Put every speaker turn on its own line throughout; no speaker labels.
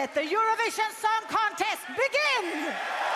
Let the Eurovision Song Contest begin!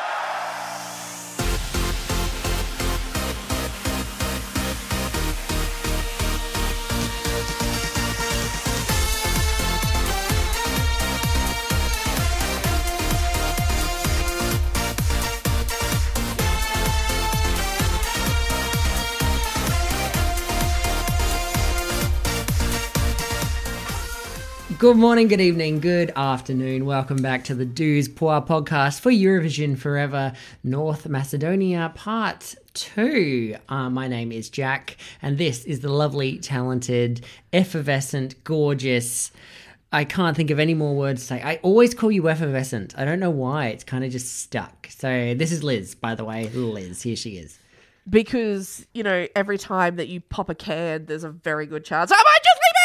Good morning, good evening, good afternoon. Welcome back to the Dues Poir podcast for Eurovision Forever North Macedonia Part 2. My name is Jack, and this is the lovely, talented, effervescent, gorgeous... I can't think of any more words to say. I always call you effervescent. I don't know why. It's kind of just stuck. So this is Liz, by the way. Liz, here she is.
Because, you know, every time that you pop a can, there's a very good chance, I might just leave out!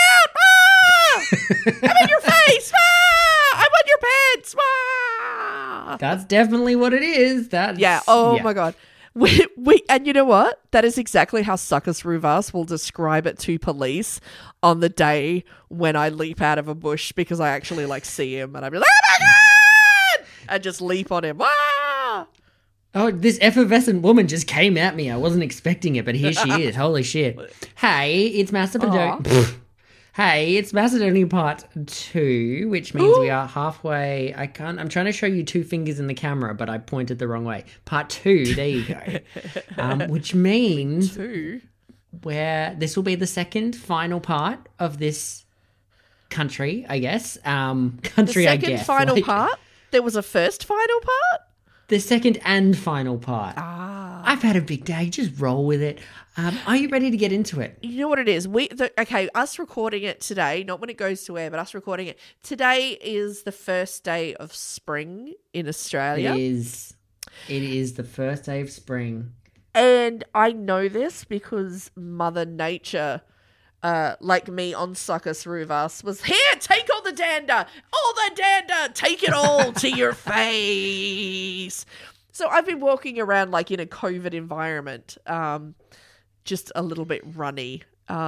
I'm in your face! I'm on your pants!
That's definitely what it is.
My God. We and you know what? That is exactly how Suckers Ruvas will describe it to police on the day when I leap out of a bush, because I actually see him and I'm like, oh my God! And just leap on him.
Oh, this effervescent woman just came at me. I wasn't expecting it, but here she is. Holy shit. Hey, it's Macedonia. Hey, it's Macedonia Part 2, which means we are halfway. I'm trying to show you two fingers in the camera, but I pointed the wrong way. Part 2, there you go. Which means where this will be the second final part of this country, I guess. The
second final part? There was a first final part?
The second and final part. I've had a big day. Just roll with it. Are you ready to get into it?
You know what it is? Us recording it today, not when it goes to air, but us recording it. Today is the first day of spring in Australia.
It is the first day of spring.
And I know this because Mother Nature, like me on Suckers Ruvas, was, here, take all the dander, take it all to your face. So I've been walking around in a COVID environment, just a little bit runny.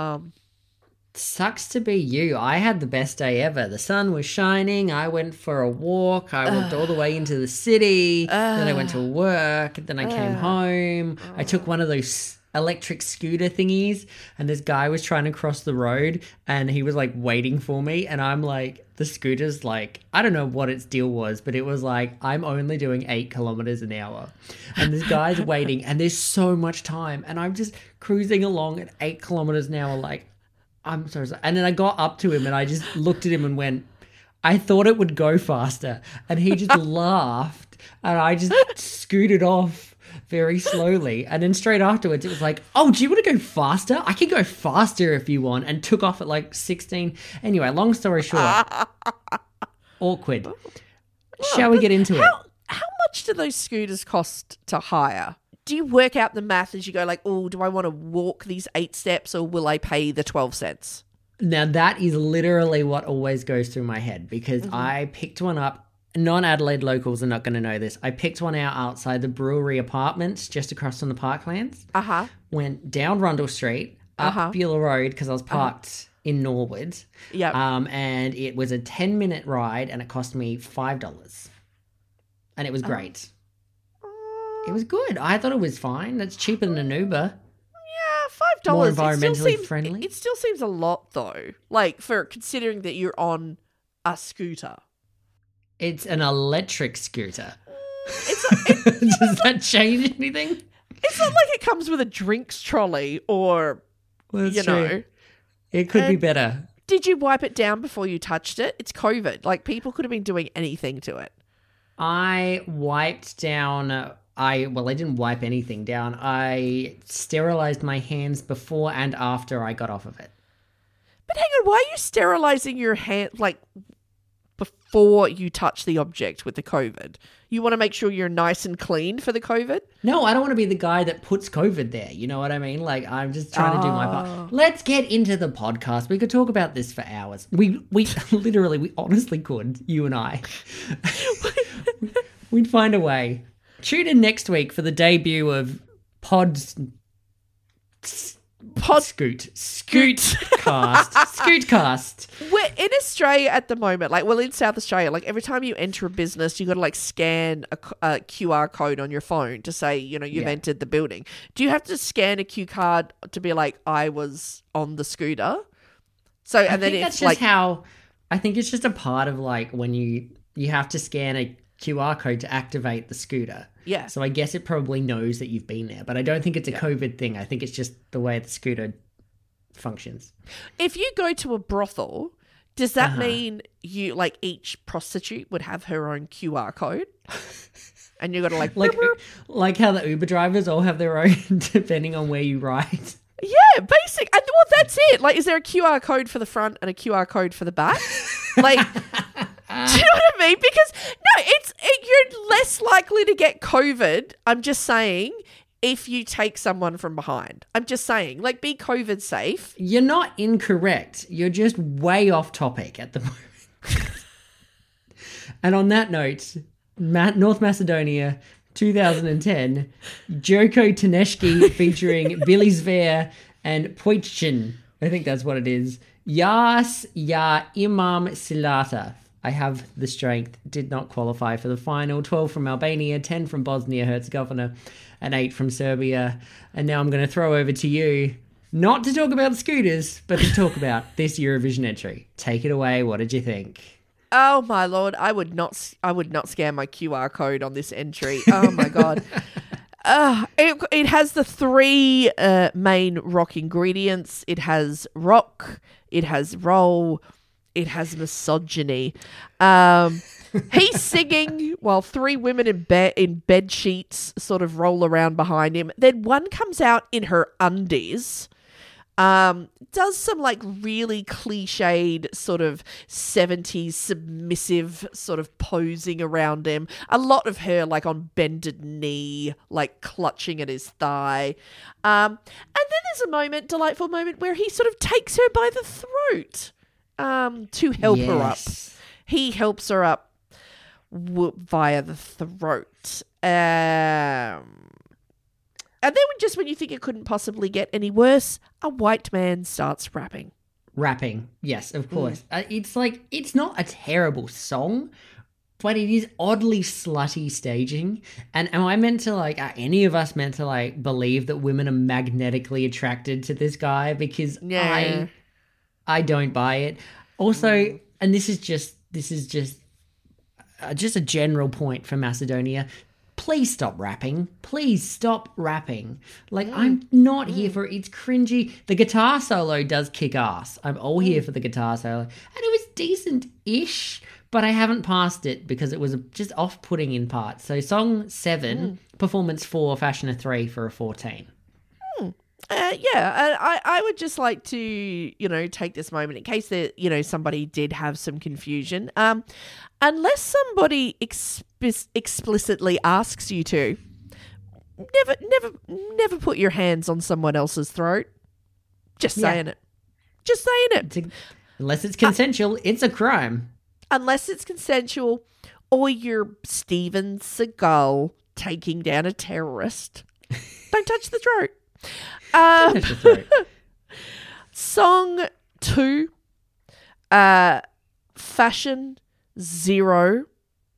Sucks to be you. I had the best day ever. The sun was shining. I went for a walk. I walked all the way into the city. Then I went to work. Then I came home. I took one of those electric scooter thingies, and this guy was trying to cross the road, and he was waiting for me, and I'm the scooter's I don't know what its deal was, but it was I'm only doing 8 kilometers an hour, and this guy's waiting, and there's so much time, and I'm just cruising along at 8 kilometers an hour I'm so sorry. And then I got up to him and I just looked at him and went, I thought it would go faster, and he just laughed, and I just scooted off very slowly, and then straight afterwards it was oh, do you want to go faster? I can go faster if you want, and took off at 16. Anyway, long story short, awkward. Shall we get into it?
How much do those scooters cost to hire? Do you work out the math as you go oh, do I want to walk these 8 steps, or will I pay the 12 cents?
Now that is literally what always goes through my head, because I picked one up. Non-Adelaide locals are not going to know this. I picked one out outside the Brewery Apartments just across from the Parklands. Went down Rundle Street, up Beulah Road, because I was parked in Norwood.
Yep.
And it was a 10-minute ride, and it cost me $5. And it was great. It was good. I thought it was fine. That's cheaper than an Uber.
Yeah, $5.
More environmentally friendly.
It still seems a lot, though. For considering that you're on a scooter.
It's an electric scooter. Does that change anything?
It's not like it comes with a drinks trolley or,
true. It could be better.
Did you wipe it down before you touched it? It's COVID. People could have been doing anything to it.
I wiped down... I didn't wipe anything down. I sterilized my hands before and after I got off of it.
But hang on, why are you sterilizing your hand, before you touch the object with the COVID? You want to make sure you're nice and clean for the COVID?
No, I don't want to be the guy that puts COVID there. You know what I mean? I'm just trying to do my part. Let's get into the podcast. We could talk about this for hours. We literally, we honestly could, you and I. We'd find a way. Tune in next week for the debut of Pod Scootcast.
We're in Australia at the moment, in South Australia, every time you enter a business, you got to scan a QR code on your phone to say, you've entered the building. Do you have to scan a Q card to be like, I was on the scooter? So, and then it's
I think it's just a part of when you have to scan a QR code to activate the scooter.
Yeah.
So I guess it probably knows that you've been there, but I don't think it's a COVID thing. I think it's just the way the scooter functions.
If you go to a brothel, does that mean you each prostitute would have her own QR code? And you got to
like how the Uber drivers all have their own depending on where you ride.
Yeah, basic. And that's it. Is there a QR code for the front and a QR code for the back? Do you know what I mean? Because you're less likely to get COVID. I'm just saying, if you take someone from behind. I'm just saying, be COVID safe.
You're not incorrect. You're just way off topic at the moment. And on that note, North Macedonia, 2010, Joko Taneshki featuring Billy Zver and Poitchin. I think that's what it is. Yas Ya Imam Silata. I have the strength. Did not qualify for the final. 12 from Albania, 10 from Bosnia-Herzegovina, and 8 from Serbia. And now I'm going to throw over to you, not to talk about scooters, but to talk about this Eurovision entry. Take it away. What did you think?
Oh my Lord, I would not scan my QR code on this entry. Oh my God. It has the 3 main rock ingredients. It has rock, it has roll, it has misogyny. He's singing while 3 women in bed sheets sort of roll around behind him. Then one comes out in her undies. Does some really cliched sort of 70s submissive sort of posing around him. A lot of her on bended knee, clutching at his thigh. And then there's a delightful moment where he sort of takes her by the throat to help her up. He helps her up via the throat. And then when you think it couldn't possibly get any worse, a white man starts rapping.
Rapping, yes, of course. It's not a terrible song, but it is oddly slutty staging. And am I meant to are any of us meant to believe that women are magnetically attracted to this guy? Because I don't buy it. Also, and this is just a general point for Macedonia. Please stop rapping. Please stop rapping. I'm not here for it. It's cringy. The guitar solo does kick ass. I'm all here for the guitar solo. And it was decent-ish, but I haven't passed it because it was just off-putting in parts. So song 7, performance 4, fashion a 3 for a 14.
I would just like to, take this moment in case that, somebody did have some confusion. Unless somebody explicitly asks you to, never put your hands on someone else's throat. Just saying it. Just saying it.
Unless it's consensual, it's a crime.
Unless it's consensual, or you're Steven Seagal taking down a terrorist. Don't touch the throat. Song 2, fashion 0.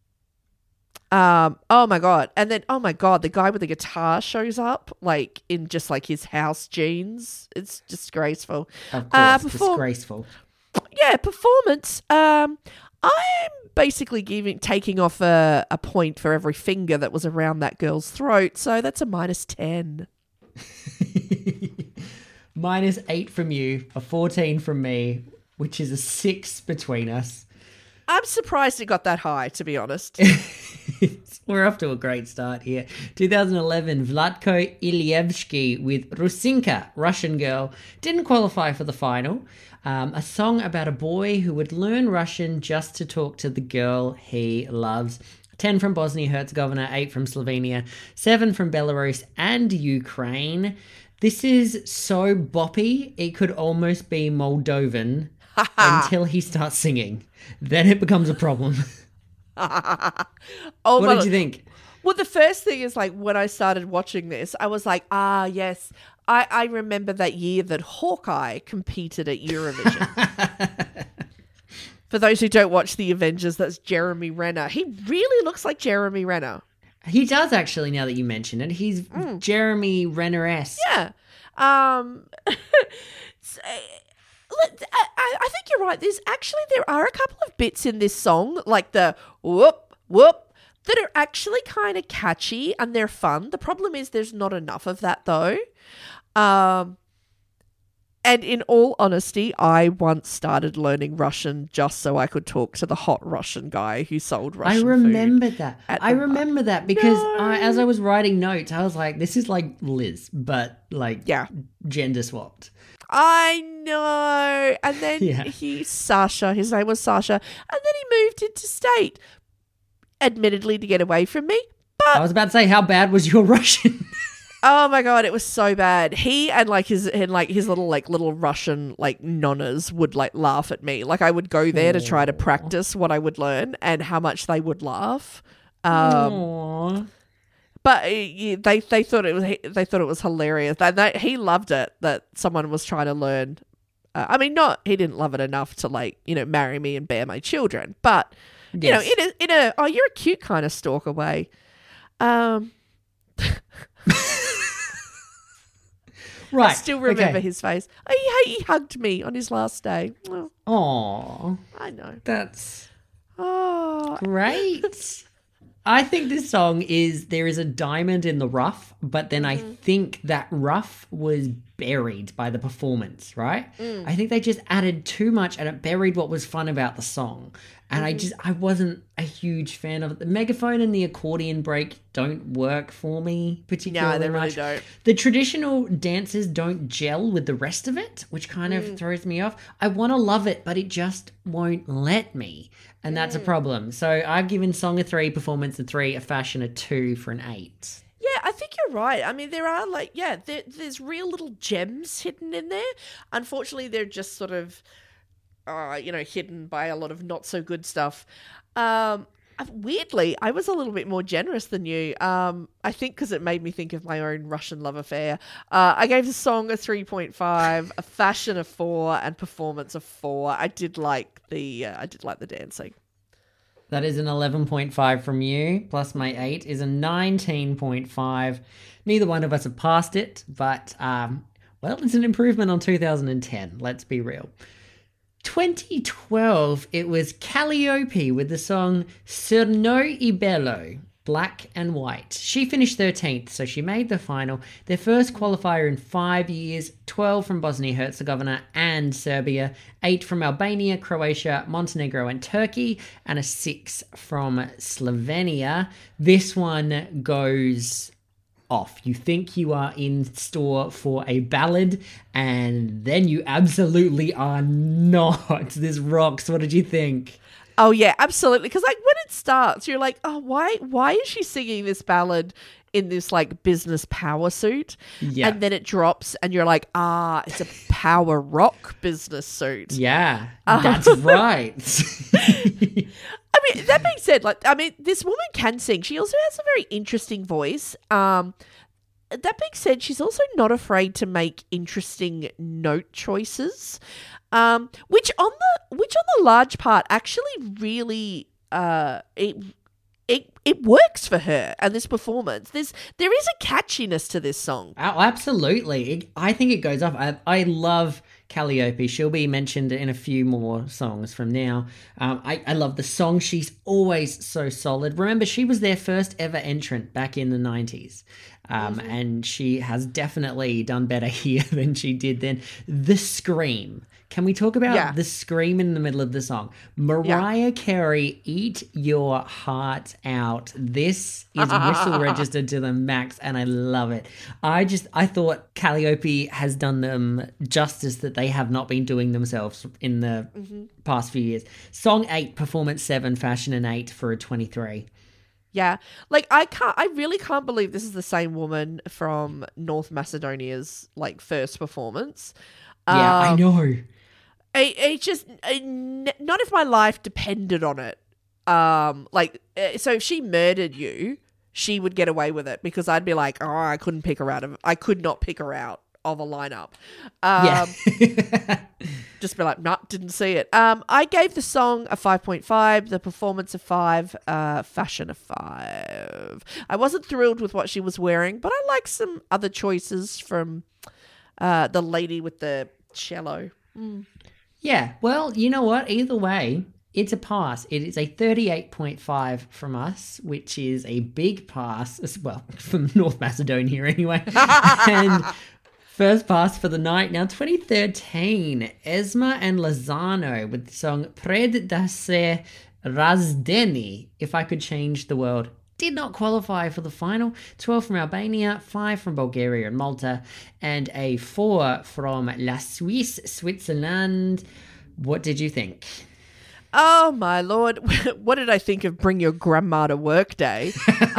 Oh my God. And then, oh my God, the guy with the guitar shows up in just his house jeans. It's disgraceful.
Of course, disgraceful.
Yeah, performance. I'm basically taking off a point for every finger that was around that girl's throat. So that's a -10.
-8 from you, a 14 from me, which is a 6 between us.
I'm surprised it got that high, to be honest.
We're off to a great start here. 2011, Vlatko Ilievsky with Rusinka, Russian girl, didn't qualify for the final. A song about a boy who would learn Russian just to talk to the girl he loves. 10 from Bosnia-Herzegovina, 8 from Slovenia, 7 from Belarus and Ukraine. This is so boppy, it could almost be Moldovan until he starts singing. Then it becomes a problem. What did you think?
Well, the first thing is when I started watching this, I was like, yes, I remember that year that Hawkeye competed at Eurovision. For those who don't watch The Avengers, that's Jeremy Renner. He really looks like Jeremy Renner.
He does actually, now that you mention it. He's Jeremy Renner-esque.
Yeah. So, I think you're right. There are a couple of bits in this song, like the whoop, whoop, that are actually kind of catchy and they're fun. The problem is there's not enough of that though. And in all honesty, I once started learning Russian just so I could talk to the hot Russian guy who sold Russian food.
I remember that because as I was writing notes, I was like, this is like Liz, but like gender swapped.
I know. And then Sasha, his name was Sasha, and then he moved into state, admittedly to get away from me. But
I was about to say, how bad was your Russian?
Oh my god, it was so bad. He and his little Russian nonnas would laugh at me. Like I would go there to try to practice what I would learn and how much they would laugh. But they thought it was hilarious. He loved it that someone was trying to learn. He didn't love it enough to marry me and bear my children, but you know, in a you're a cute kind of stalker way.
Right.
I still remember his face. He hugged me on his last day.
Oh,
I know.
That's
Oh,
great. I think this song there is a diamond in the rough, but then I think that rough was buried by the performance, right? I think they just added too much and it buried what was fun about the song. And I wasn't a huge fan of it. The megaphone and the accordion break don't work for me particularly
no, they
much.
really don't.
The traditional dances don't gel with the rest of it, which kind of throws me off. I want to love it, but it just won't let me. And that's a problem. So I've given song a 3, performance a 3, a fashion a 2 for an 8.
Yeah, I think you're right. I mean, there are there's real little gems hidden in there. Unfortunately, they're just sort of, hidden by a lot of not so good stuff. Weirdly, I was a little bit more generous than you. I think because it made me think of my own Russian love affair. I gave the song a 3.5, a fashion a 4, and performance a 4. I did like the dancing.
That is an 11.5 from you, plus my 8 is a 19.5. Neither one of us have passed it, but, it's an improvement on 2010, let's be real. 2012, it was Calliope with the song Cerno y Bello, Black and White. She finished 13th, so she made the final. Their first qualifier in 5 years, 12 from Bosnia-Herzegovina and Serbia, 8 from Albania, Croatia, Montenegro and Turkey, and a 6 from Slovenia. This one goes off. You think you are in store for a ballad, and then you absolutely are not. This rocks. What did you think?
Oh yeah, absolutely. Because when it starts, you're like, oh, why is she singing this ballad in this business power suit?
Yeah.
And then it drops, and you're like, it's a power rock business suit.
Yeah, that's right.
I mean, that being said, this woman can sing. She also has a very interesting voice. That being said, she's also not afraid to make interesting note choices, which on the large part actually really it works for her and this performance. There is a catchiness to this song.
Oh, absolutely. I think it goes off. I love Calliope. She'll be mentioned in a few more songs from now. I love the song. She's always so solid. Remember, she was their first ever entrant back in the 90s. And she has definitely done better here than she did then. The scream. Can we talk about the scream in the middle of the song? Mariah Carey, eat your heart out. This is whistle registered to the max, and I love it. I thought Calliope has done them justice that they have not been doing themselves in the past few years. Song 8, performance 7, fashion an 8 for a 23.
Yeah. I really can't believe this is the same woman from North Macedonia's first performance.
Yeah, I know.
It's just not if my life depended on it. So if she murdered you, she would get away with it because I'd be like, I could not pick her out of a lineup.
Yeah.
Just be like, nah, didn't see it. I gave the song a 5.5, the performance a 5, fashion a 5. I wasn't thrilled with what she was wearing, but I like some other choices from the lady with the cello.
Yeah, well, you know what? Either way, it's a pass. It is a 38.5 from us, which is a big pass, as well, from North Macedonia anyway. And first pass for the night. Now, 2013, Esma and Lozano with the song Pred da se razdeni, If I Could Change the World. Did not qualify for the final. 12 from Albania, 5 from Bulgaria and Malta, and a 4 from La Suisse, Switzerland. What did you think?
Oh, my Lord. What did I think of Bring Your Grandma to Work Day?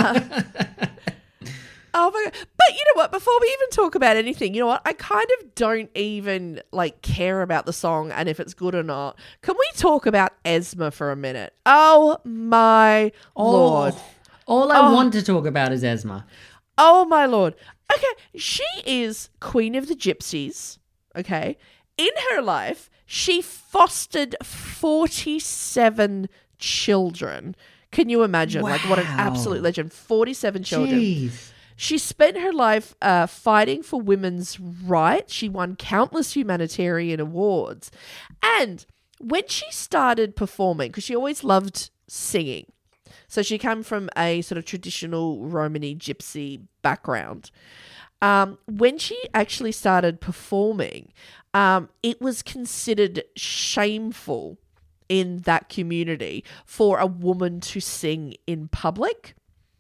Oh my God. But you know what? Before we even talk about anything, you know what? I kind of don't even care about the song and if it's good or not. Can we talk about Esma for a minute? Oh my Lord.
All I want to talk about is Esma.
Oh my Lord. Okay, she is Queen of the Gypsies. Okay. In her life, she fostered 47 children. Can you imagine? What an absolute legend. 47 children.
Jeez.
She spent her life fighting for women's rights. She won countless humanitarian awards. And when she started performing, because she always loved singing, so she came from a sort of traditional Romani gypsy background. When she actually started performing, it was considered shameful in that community for a woman to sing in public.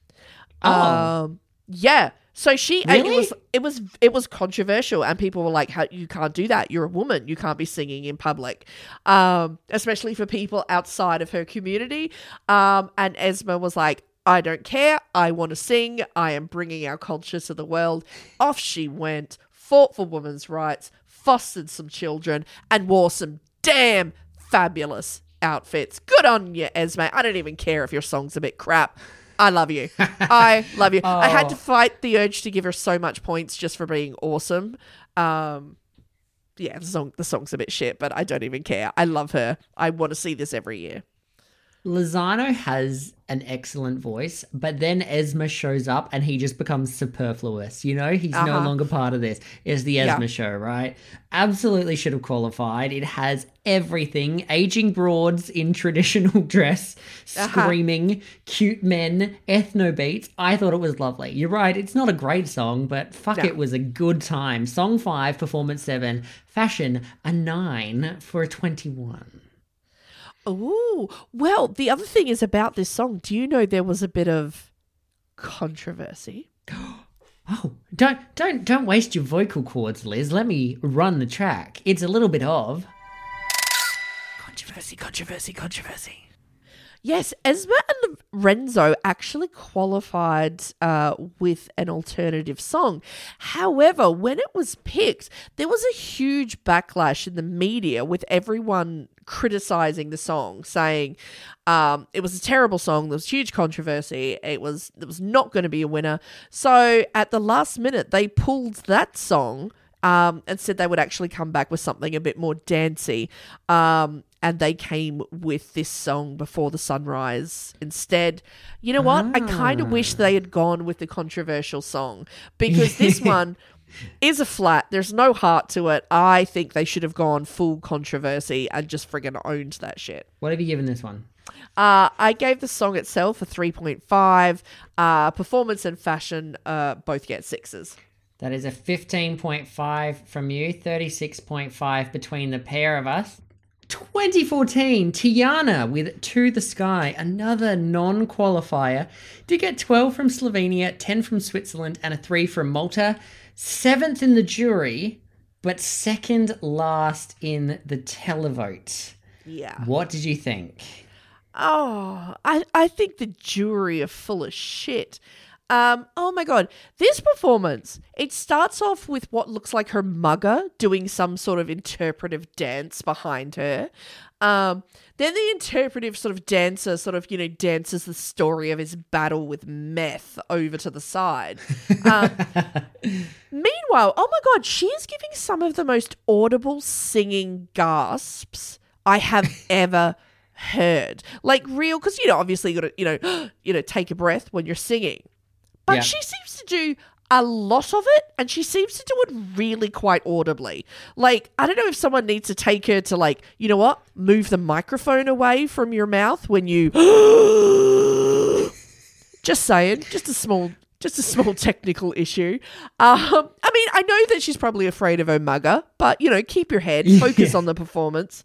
Yeah. So she
Really?
it was controversial, and people were like, you can't do that. You're a woman. You can't be singing in public. Especially for people outside of her community. And Esma was like, I don't care. I want to sing. I am bringing our culture to the world. Off she went, fought for women's rights, fostered some children, and wore some damn fabulous outfits. Good on you, Esma. I don't even care if your song's a bit crap. I love you. I love you. I had to fight the urge to give her so much points just for being awesome. Yeah, the song's a bit shit, but I don't even care. I love her. I want to see this every year.
Lozano has an excellent voice, but then Esma shows up and he just becomes superfluous. You know, he's no longer part of this. It's the Esma show, right? Absolutely should have qualified. It has everything. Aging broads in traditional dress, screaming, cute men, ethno beats. I thought it was lovely. You're right. It's not a great song, but fuck, it was a good time. Song 5, performance 7, fashion a 9 for a 21.
Oh, well, the other thing is about this song. Do you know there was a bit of controversy?
Oh, don't waste your vocal cords, Liz. Let me run the track. It's a little bit of controversy.
Yes, Esma and Renzo actually qualified with an alternative song. However, when it was picked, there was a huge backlash in the media with everyone criticizing the song, saying it was a terrible song. There was huge controversy. It was not going to be a winner. So at the last minute, they pulled that song and said they would actually come back with something a bit more dancey. And they came with this song, Before the Sunrise, instead. You know what? I kind of wish they had gone with the controversial song, because this one is a flat. There's no heart to it. I think they should have gone full controversy and just friggin' owned that shit.
What have you given this one?
I gave the song itself a 3.5. Performance and fashion both get 6s.
That is a 15.5 from you, 36.5 between the pair of us. 2014, Tiana with To the Sky, another non-qualifier, did get 12 from Slovenia, 10 from Switzerland, and a 3 from Malta. 7th in the jury, but second last in the televote.
Yeah.
What did you think?
Oh, I think the jury are full of shit. Oh my God. This performance, it starts off with what looks like her mugger doing some sort of interpretive dance behind her. Then the interpretive sort of dancer dances the story of his battle with meth over to the side. Meanwhile, oh my God, she is giving some of the most audible singing gasps I have ever heard. Like real, because, obviously you got to, take a breath when you're singing. But
Yeah.
she seems to do a lot of it, and she seems to do it really quite audibly. Like, I don't know if someone needs to take her to, like, you know what? Move the microphone away from your mouth when you... Just saying. Just a small technical issue. I mean, I know that she's probably afraid of her mugger, but, keep your head. Focus on the performance.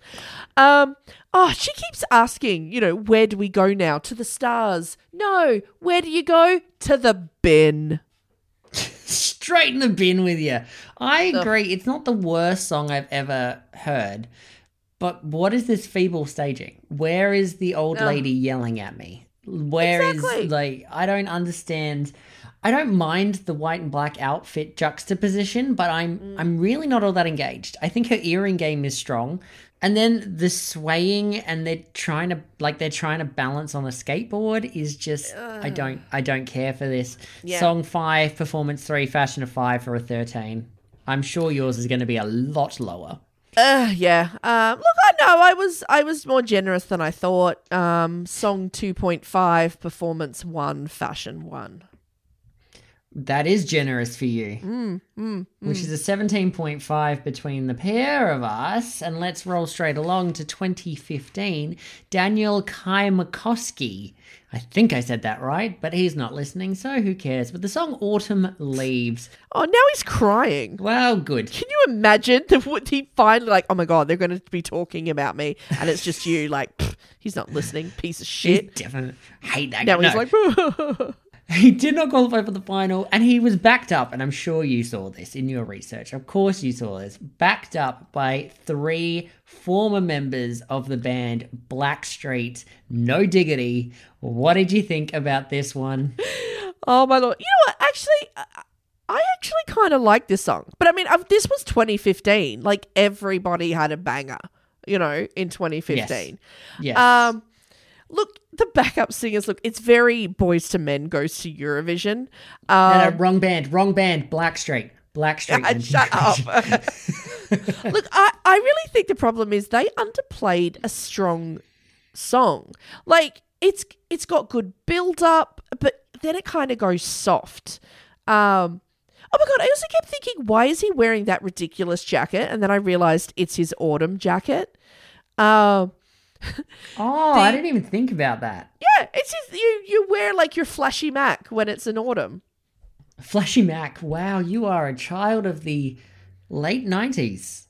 She keeps asking, where do we go now? To the stars. No. Where do you go? To the bin.
Straight in the bin with you. I agree. It's not the worst song I've ever heard, but what is this feeble staging? Where is the old lady yelling at me? Where
Exactly.
is, like, I don't understand. I don't mind the white and black outfit juxtaposition, but I'm really not all that engaged. I think her earring game is strong. And then the swaying and they're trying to balance on a skateboard is just I don't care for this.
Yeah.
Song 5, performance 3, fashion of 5 for a 13. I'm sure yours is going to be a lot lower.
Yeah. Look, I know I was more generous than I thought. Song 2.5, performance 1, fashion 1.
That is generous for you. Which is a 17.5 between the pair of us. And let's roll straight along to 2015. Daniel Kaimakowski. I think I said that right, but he's not listening, so who cares? But the song Autumn Leaves.
Oh, now he's crying.
Well, good.
Can you imagine that he finally like, oh my God, they're going to be talking about me, and it's just you, like, pfft, he's not listening, piece of shit.
He's definitely hate that
Now
guy.
he's
No.
like,
He did not qualify for the final, and he was backed up, and I'm sure you saw this in your research. Of course you saw this. Backed up by 3 former members of the band Blackstreet, No Diggity. What did you think about this one?
oh my Lord. You know what? Actually, I actually kind of like this song. But I mean, this was 2015. Like, everybody had a banger, in 2015.
Yes.
Look, the backup singers, it's very Boys to Men goes to Eurovision.
No, wrong band, Blackstreet.
Shut up. Look, I really think the problem is they underplayed a strong song. Like, it's got good build up, but then it kind of goes soft. Oh my God, I also kept thinking, why is he wearing that ridiculous jacket? And then I realized it's his autumn jacket.
I didn't even think about that.
Yeah, it's just you wear like your flashy Mac when it's in autumn.
Flashy Mac, wow, you are a child of the late 90s.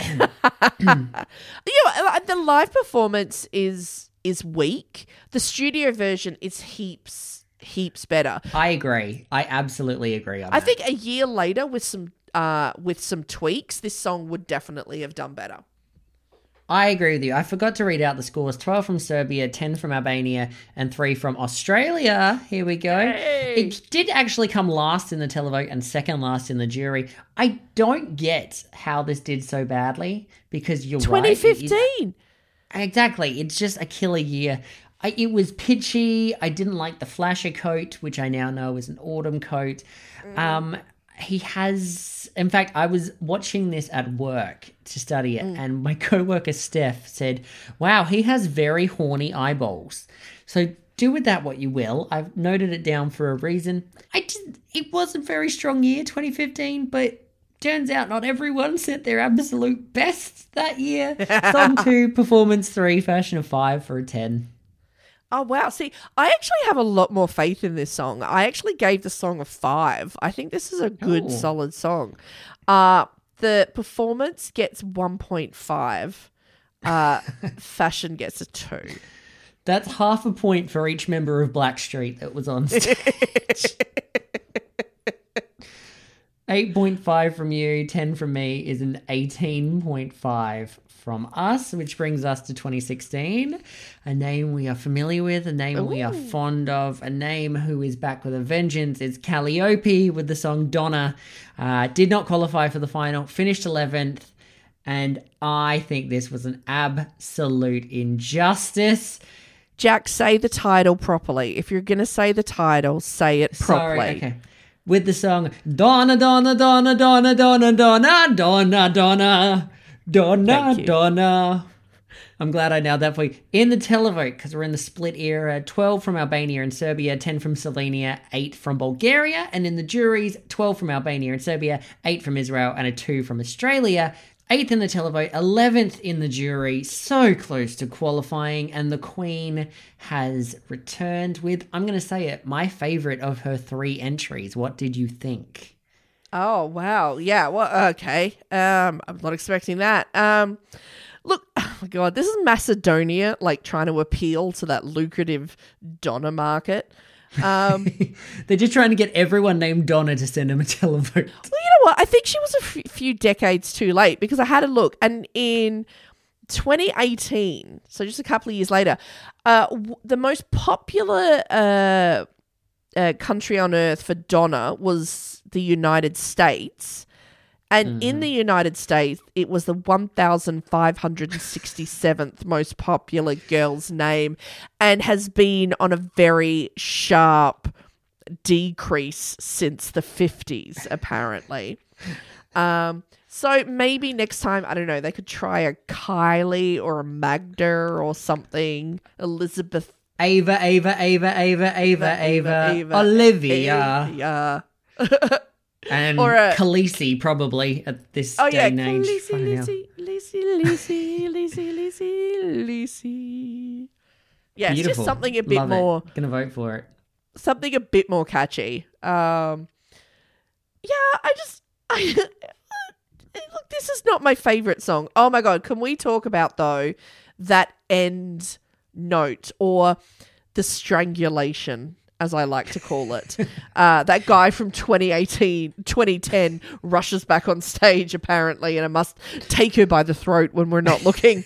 The live performance is weak. The studio version is heaps better.
I agree. I absolutely agree on that.
I think a year later with some tweaks, this song would definitely have done better.
I agree with you. I forgot to read out the scores. 12 from Serbia, 10 from Albania, and 3 from Australia. Here we go.
Hey.
It did actually come last in the televote and second last in the jury. I don't get how this did so badly because you're
2015.
right. Exactly. It's just a killer year. It was pitchy. I didn't like the flasher coat, which I now know is an autumn coat. He has, in fact, I was watching this at work to study it, and my coworker Steph said, wow, he has very horny eyeballs. So do with that what you will. I've noted it down for a reason. It was a very strong year, 2015, but turns out not everyone set their absolute best that year. Song 2, performance 3, fashion of 5 for a 10.
Oh, wow. See, I actually have a lot more faith in this song. I actually gave the song a 5. I think this is a good,
Ooh.
solid song. The performance gets 1.5. Fashion gets a 2.
That's half a point for each member of Blackstreet that was on stage. 8.5 from you, 10 from me is an 18.5 from us, which brings us to 2016. A name we are familiar with, a name we are fond of, a name who is back with a vengeance. It's Calliope with the song Donna. Did not qualify for the final, finished 11th. And I think this was an absolute injustice.
Jack, say the title properly. If you're going to say the title, say it properly.
Sorry, okay. With the song Donna, Donna, Donna, Donna, Donna, Donna, Donna, Donna, Donna, Donna. I'm glad I nailed that for you. In the televote, because we're in the split era, 12 from Albania and Serbia, 10 from Slovenia, 8 from Bulgaria. And in the juries, 12 from Albania and Serbia, 8 from Israel, and a 2 from Australia. 8th in the televote, 11th in the jury, so close to qualifying, and the Queen has returned with, I'm going to say it, my favourite of her 3 entries. What did you think?
Oh, wow. Yeah, well, okay. I'm not expecting that. Look, oh my God, this is Macedonia, like, trying to appeal to that lucrative Donna market.
They're just trying to get everyone named Donna to send them a televote.
Well, you know what? I think she was a few decades too late, because I had a look, and in 2018, so just a couple of years later, the most popular country on earth for Donna was the United States. And in the United States, it was the 1,567th most popular girl's name, and has been on a very sharp decrease since the 50s, apparently. So maybe next time, I don't know, they could try a Kylie or a Magda or something. Elizabeth.
Ava, Olivia. And or Khaleesi, probably, at this day and age.
Khaleesi. Yeah,
beautiful.
It's just something a bit
Love
more...
Gonna vote for it.
Something a bit more catchy. Look, this is not my favourite song. Oh my God, can we talk about, though, that end note, or the strangulation, as I like to call it. That guy from 2010 rushes back on stage, apparently, and I must take her by the throat when we're not looking.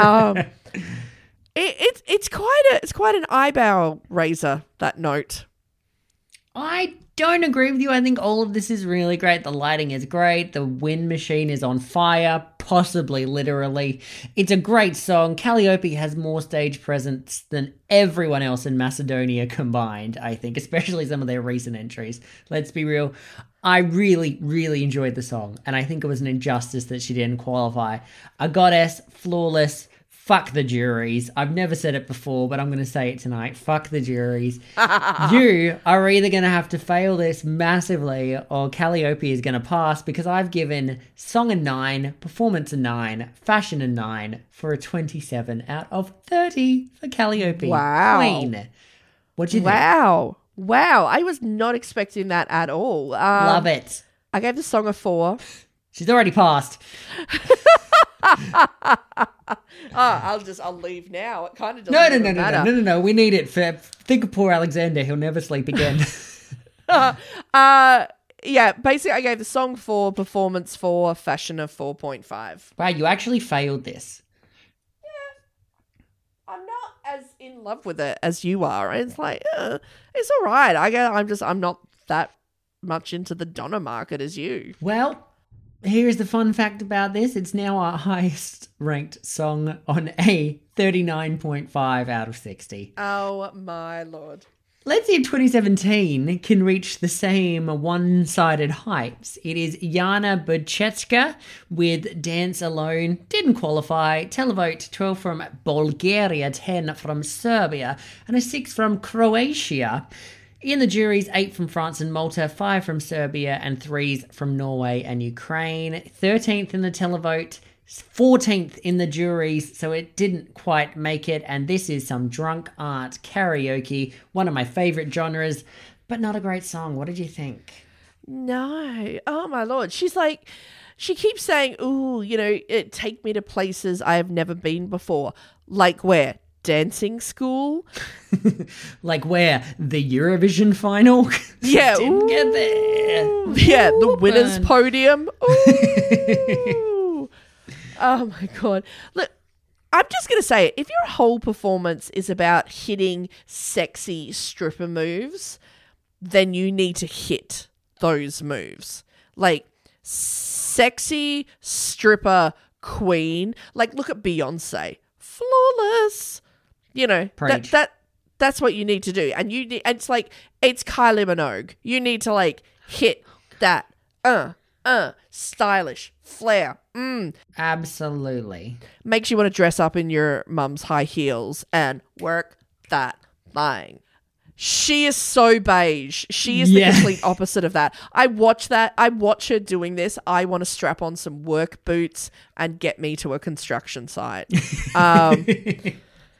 It's quite an eyebrow raiser, that note.
I don't agree with you. I think all of this is really great. The lighting is great. The wind machine is on fire, possibly literally. It's a great song. Calliope has more stage presence than everyone else in Macedonia combined, I think, especially some of their recent entries. Let's be real. I really, really enjoyed the song, and I think it was an injustice that she didn't qualify. A goddess, flawless. Fuck the juries. I've never said it before, but I'm going to say it tonight. Fuck the juries. You are either going to have to fail this massively, or Calliope is going to pass, because I've given song a 9, performance a 9, fashion a 9, for a 27 out of 30 for Calliope.
Wow.
Queen. What do you think?
Wow. I was not expecting that at all.
Love it.
I gave the song a 4.
She's already passed.
I'll leave now. It kind of doesn't matter.
No. We need it. Think of poor Alexander. He'll never sleep again.
Yeah, basically I gave the song 4, performance 4, fashion a 4.5.
Wow, you actually failed this.
Yeah. I'm not as in love with it as you are. It's like, it's all right. I'm not that much into the Donna market as you.
Well, here's the fun fact about this. It's now our highest ranked song on a 39.5 out of 60.
Oh my Lord.
Let's see if 2017 can reach the same one-sided heights. It is Jana Budcecka with Dance Alone. Didn't qualify. Televote 12 from Bulgaria, 10 from Serbia, and a 6 from Croatia. In the juries, 8 from France and Malta, 5 from Serbia, and 3 from Norway and Ukraine. 13th in the televote, 14th in the juries, so it didn't quite make it. And this is some drunk art karaoke, one of my favourite genres, but not a great song. What did you think?
No. Oh my Lord. She keeps saying, ooh, take me to places I have never been before. Like where? Dancing school?
Like where? The Eurovision final?
Yeah.
Didn't get there.
Yeah, the winner's podium. Ooh. Oh my God. Look, I'm just going to say it. If your whole performance is about hitting sexy stripper moves, then you need to hit those moves. Like, sexy stripper queen. Like, look at Beyonce. Flawless. You know,
Preach.
that's what you need to do. And it's like, it's Kylie Minogue. You need to, like, hit that. Stylish. Flair.
Absolutely.
Makes you want to dress up in your mum's high heels and work that thing. She is so beige. She is the
Yeah.
complete opposite of that. I watch her doing this. I want to strap on some work boots and get me to a construction site.
The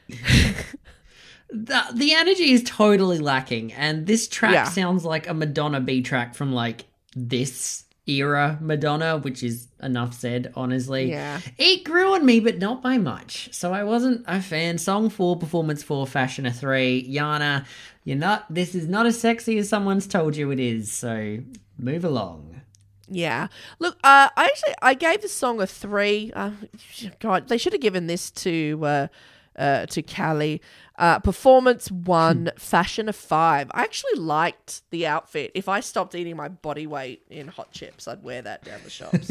energy is totally lacking, and this track
Yeah.
sounds like a Madonna B track from like this era Madonna, which is enough said, honestly.
Yeah.
It grew on me, but not by much. So I wasn't a fan. Song 4, performance 4, Fashion 3. Yana, this is not as sexy as someone's told you it is, so move along.
Yeah. Look, I gave the song a 3. God, they should have given this to Callie. Performance 1, fashion a 5. I actually liked the outfit. If I stopped eating my body weight in hot chips, I'd wear that down the shops.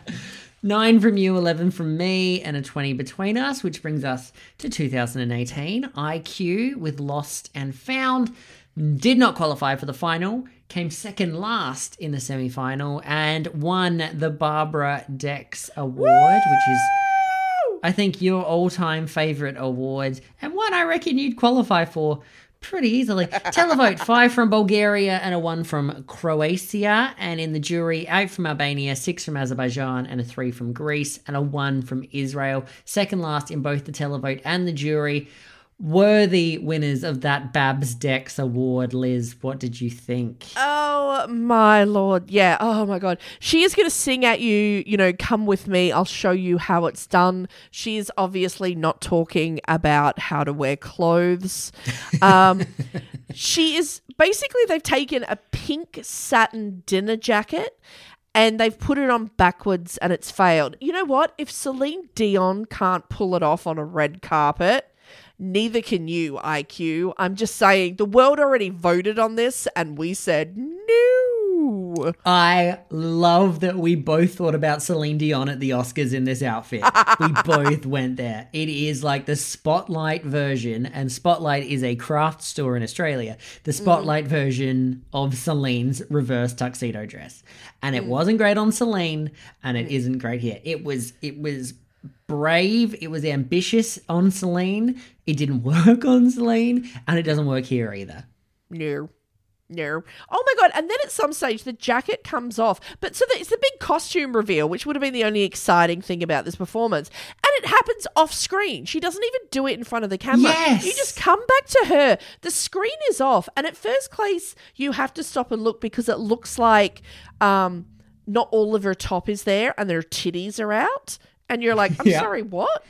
9 from you, 11 from me, and a 20 between us, which brings us to 2018. IQ with Lost and Found did not qualify for the final, came second last in the semi-final, and won the Barbara Dex Award, which is, I think, your all-time favourite award, and one I reckon you'd qualify for pretty easily. Televote, 5 from Bulgaria and a 1 from Croatia, and in the jury, 8 from Albania, 6 from Azerbaijan, and a 3 from Greece, and a 1 from Israel. Second last in both the televote and the jury. Worthy winners of that Babs Dex Award. Liz, what did you think?
Oh my Lord. Yeah. Oh my God. She is going to sing at you, come with me. I'll show you how it's done. She is obviously not talking about how to wear clothes. She is basically, they've taken a pink satin dinner jacket and they've put it on backwards and it's failed. You know what? If Celine Dion can't pull it off on a red carpet, neither can you, IQ. I'm just saying, the world already voted on this and we said no.
I love that we both thought about Celine Dion at the Oscars in this outfit. We both went there. It is like the Spotlight version, and Spotlight is a craft store in Australia. The Spotlight version of Celine's reverse tuxedo dress. And it wasn't great on Celine, and it isn't great here. It was brave, it was ambitious on Celine, it didn't work on Celine, and it doesn't work here either.
No. Oh my God. And then at some stage, the jacket comes off. But so it's the big costume reveal, which would have been the only exciting thing about this performance. And it happens off screen. She doesn't even do it in front of the camera.
Yes.
You just come back to her. The screen is off. And at first place, you have to stop and look because it looks like not all of her top is there and her titties are out. And you're like, I'm sorry, what?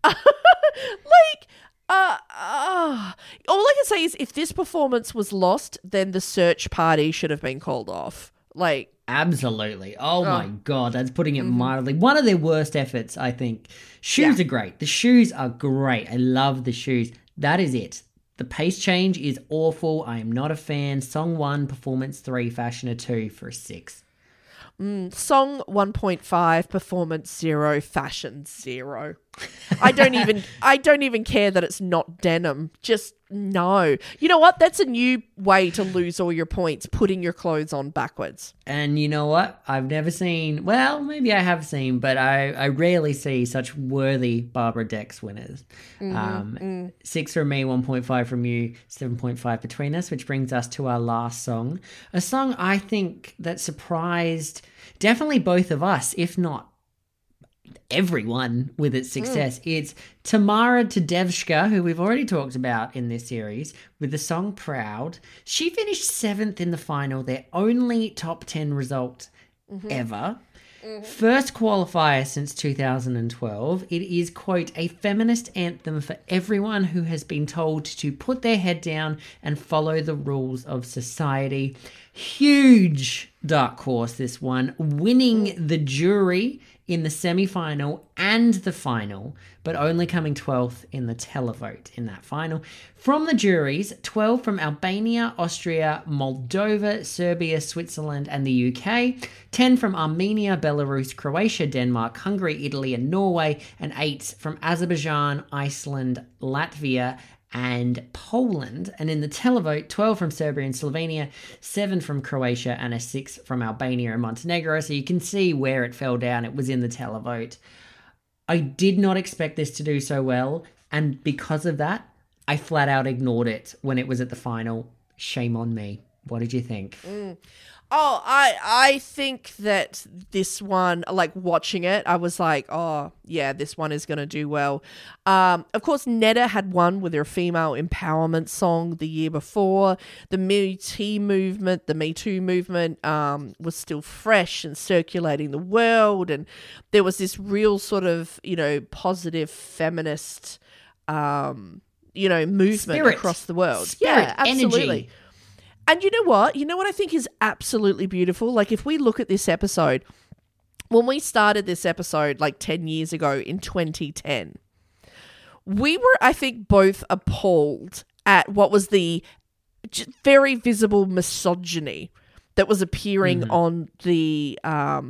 All I can say is if this performance was lost, then the search party should have been called off. Like,
absolutely. Oh my God, that's putting it mildly. One of their worst efforts, I think. Shoes are great. The shoes are great. I love the shoes. That is it. The pace change is awful. I am not a fan. Song 1, performance 3, fashion a 2 for a 6.
Song 1.5, performance 0, fashion 0. I don't even care that it's not denim. Just no. You know what? That's a new way to lose all your points, putting your clothes on backwards.
And you know what? I've never seen, well, maybe I have seen, but I rarely see such worthy Barbara Dex winners. 6 from me, 1.5 from you, 7.5 between us, which brings us to our last song. A song I think that surprised definitely both of us, if not everyone with its success. It's Tamara Tedevshka, who we've already talked about in this series, with the song Proud. She finished 7th in the final, their only top 10 result ever. First qualifier since 2012. It is, quote, a feminist anthem for everyone who has been told to put their head down and follow the rules of society. Huge dark horse, this one, winning the jury in the semi-final and the final, but only coming 12th in the televote in that final. From the juries, 12 from Albania, Austria, Moldova, Serbia, Switzerland, and the UK, 10 from Armenia, Belarus, Croatia, Denmark, Hungary, Italy, and Norway, and 8 from Azerbaijan, Iceland, Latvia, and Poland. And in the televote, 12 from Serbia and Slovenia, 7 from Croatia, and a 6 from Albania and Montenegro. So you can see where it fell down. It was in the televote. I did not expect this to do so well, and because of that, I flat out ignored it when it was at the final. Shame on me. What did you think?
Oh, I think that this one, like watching it, I was like, oh, yeah, this one is going to do well. Of course, Netta had won with her female empowerment song the year before. The Me Too movement was still fresh and circulating the world. And there was this real sort of, positive feminist, movement
Spirit.
across the world.
Spirit,
yeah, absolutely.
energy.
And you know what? You know what I think is absolutely beautiful? Like, if we look at this episode, when we started this episode like 10 years ago in 2010, we were, I think, both appalled at what was the very visible misogyny that was appearing on the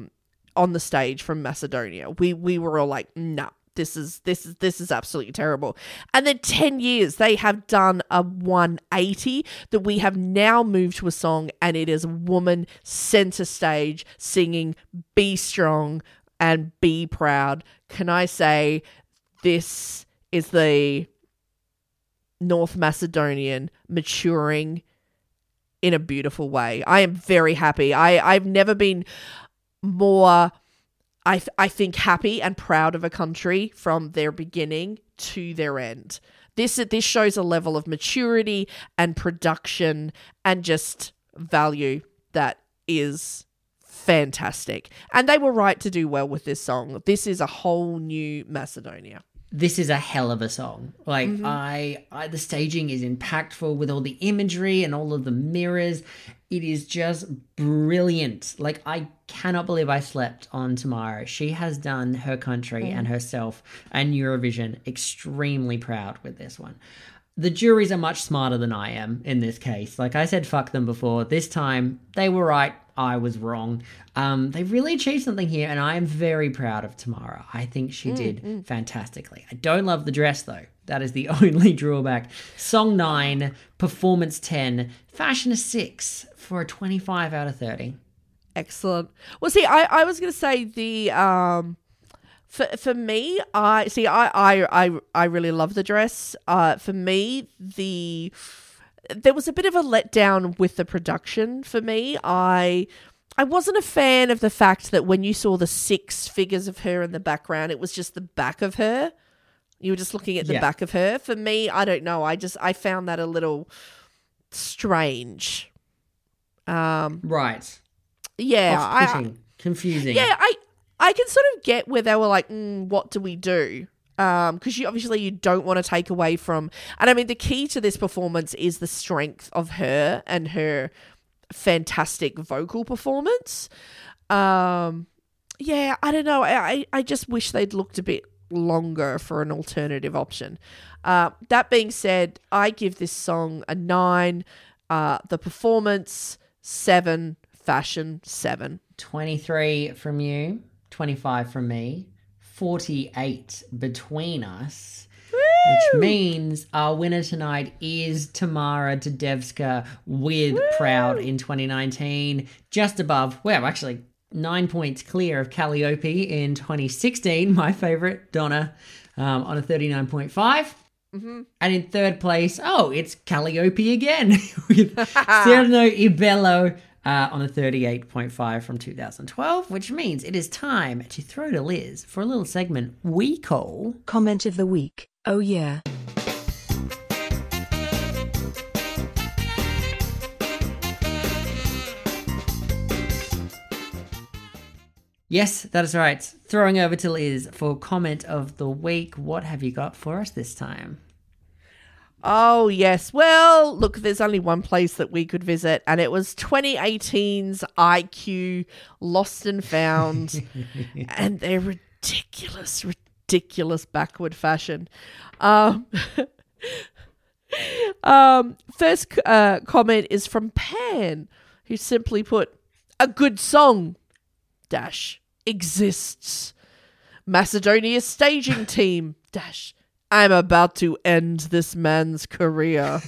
stage from Macedonia. We were all like, nah. This is absolutely terrible. And then 10 years, they have done a 180 that we have now moved to a song, and it is a woman center stage singing Be Strong and Be Proud. Can I say this is the North Macedonian maturing in a beautiful way. I am very happy. I've never been more... I think happy and proud of a country from their beginning to their end. This shows a level of maturity and production and just value that is fantastic. And they were right to do well with this song. This is a whole new Macedonia.
This is a hell of a song. Like, the staging is impactful with all the imagery and all of the mirrors. It is just brilliant. Like, I cannot believe I slept on Tamara. She has done her country and herself and Eurovision extremely proud with this one. The juries are much smarter than I am in this case. Like I said, fuck them before. This time, they were right. I was wrong. They really achieved something here, and I am very proud of Tamara. I think she did fantastically. I don't love the dress, though. That is the only drawback. Song 9, performance 10, fashion a 6 for a 25 out of 30.
Excellent. Well, see, I was going to say the for me, I really love the dress. For me, there was a bit of a letdown with the production for me. I wasn't a fan of the fact that when you saw the 6 figures of her in the background, it was just the back of her. You were just looking at the back of her. For me, I don't know. I found that a little strange.
Right.
Yeah.
Confusing.
Yeah, I can sort of get where they were like, what do we do? Because you don't want to take away from... And I mean, the key to this performance is the strength of her and her fantastic vocal performance. Yeah, I don't know. I just wish they'd looked a bit longer for an alternative option. That being said, I give this song a 9. The performance, 7. Fashion, 7.
23 from you, 25 from me, 48 between us, which means our winner tonight is Tamara Tadevska with Proud in 2019, just above, well, actually 9 points clear of Calliope in 2016, my favourite, Donna, on a 39.5. And in third place, it's Calliope again with Serno Ibello on a 38.5 from 2012, which means it is time to throw to Liz for a little segment we call
Comment of the Week. Oh yeah.
Yes, that is right. Throwing over to Liz for comment of the week. What have you got for us this time?
Oh, yes. Well, look, there's only one place that we could visit, and it was 2018's IQ Lost and Found. And their ridiculous backward fashion. First comment is from Pan, who simply put, a good song, dash, exists. Macedonia staging team, dash, I'm about to end this man's career.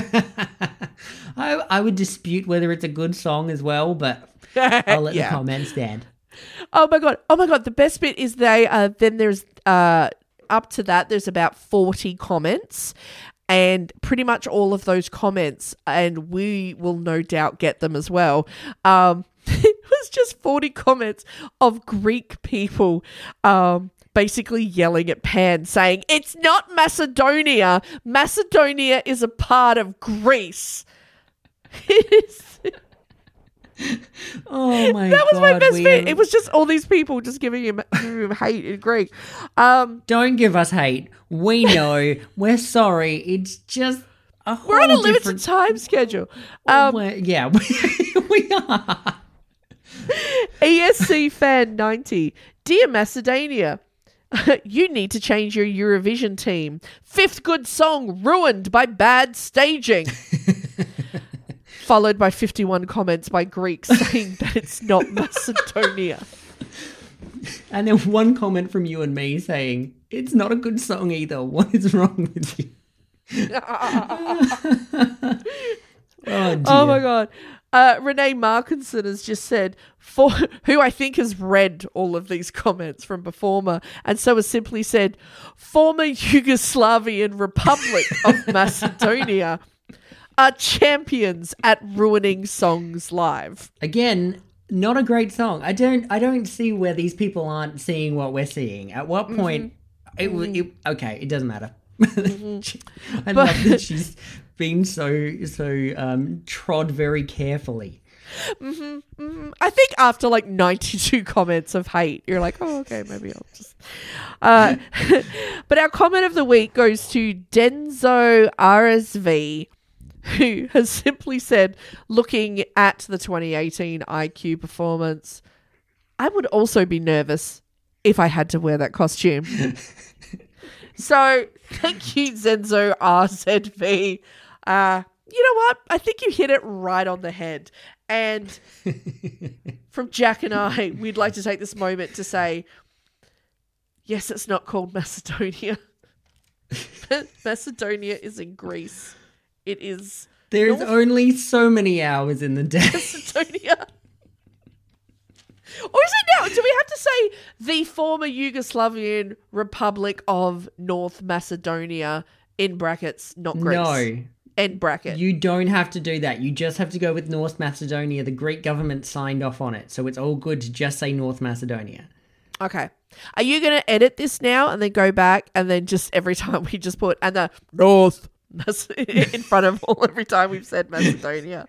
I would dispute whether it's a good song as well, but I'll let the comment stand.
Oh my god! The best bit is then there's up to that there's about 40 comments, and pretty much all of those comments, and we will no doubt get them as well. It was just 40 comments of Greek people basically yelling at Pan, saying, it's not Macedonia. Macedonia is a part of Greece. It is.
Oh my god.
That was my best bit. It was just all these people just giving him hate in Greek.
Don't give us hate. We know. We're sorry. It's just a whole
We're on a
different
limited time schedule.
yeah, we are.
ESC Fan 90. Dear Macedonia, you need to change your Eurovision team. 5th good song ruined by bad staging. Followed by 51 comments by Greeks saying that it's not Macedonia.
And then one comment from you and me saying, it's not a good song either. What is wrong with you? Oh, dear.
Oh my god. Renee Markinson has just said, who I think has read all of these comments from Performer, and so has simply said, former Yugoslavian Republic of Macedonia are champions at ruining songs live.
Again, not a great song. I don't see where these people aren't seeing what we're seeing. At what point okay, it doesn't matter. I love that she's been so trod very carefully.
I think after like 92 comments of hate, you're like, oh, okay, maybe I'll just... But our comment of the week goes to Denzo RSV, who has simply said, looking at the 2018 IQ performance, I would also be nervous if I had to wear that costume. So, thank you, Zenzo RZV. You know what? I think you hit it right on the head. And from Jack and I, we'd like to take this moment to say, yes, it's not called Macedonia. Macedonia is in Greece. It is.
There's only so many hours in the day.
Macedonia. Or is it now? Do we have to say the former Yugoslavian Republic of North Macedonia in brackets, not Greece?
No.
End bracket.
You don't have to do that. You just have to go with North Macedonia. The Greek government signed off on it. So it's all good to just say North Macedonia.
Okay. Are you going to edit this now and then go back and then just every time we just put and the North in front of every time we've said Macedonia?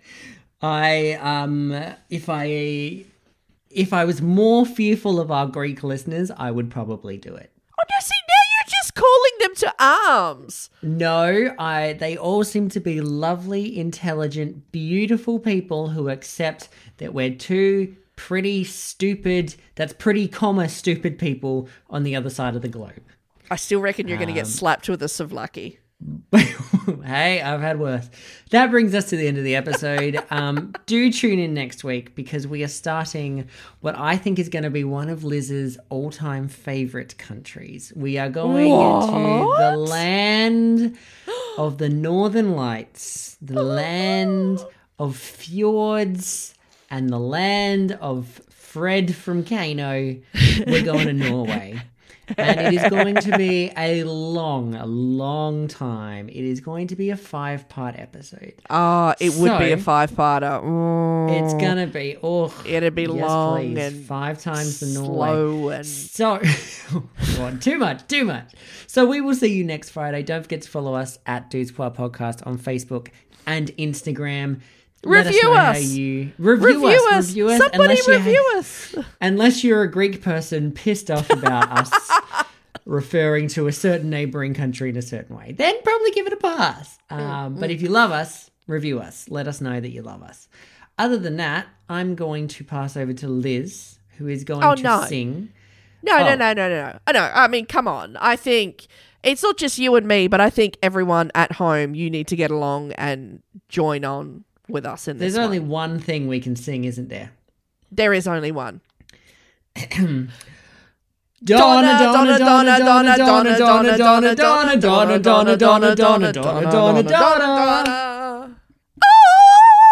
If I was more fearful of our Greek listeners, I would probably do it.
Oh, no, see, now you're just calling them to arms.
No, they all seem to be lovely, intelligent, beautiful people who accept that we're two pretty stupid, stupid people on the other side of the globe.
I still reckon you're going to get slapped with a souvlaki.
Hey, I've had worse. That brings us to the end of the episode. Do tune in next week because we are starting what I think is going to be one of Liz's all-time favorite countries. We are going into the land of the Northern Lights, the land of fjords, and the land of Fred from Kano. We're going to Norway. And it is going to be a long time. It is going to be a 5-part episode.
It would be a 5-parter.
It's going to be,
it'd be
yes,
long
please.
and
5 times the
slow
Norway.
and...
So, too much. So we will see you next Friday. Don't forget to follow us at Dudes Pod Podcast on Facebook and Instagram.
Review us.
Review us.
Somebody review us.
Unless you're a Greek person pissed off about us referring to a certain neighboring country in a certain way, then probably give it a pass. But if you love us, review us. Let us know that you love us. Other than that, I'm going to pass over to Liz, who is going to sing.
No. I mean, come on. I think it's not just you and me, but I think everyone at home, you need to get along and join on with us in this.
There's only one thing we can sing, isn't there?
There is only one.
Donna, Donna, Donna, Donna, Donna, Donna, Donna, Donna, Donna, Donna, Donna, Donna, Donna, Donna, Donna, Donna.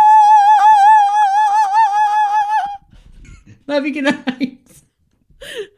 Love you, good night.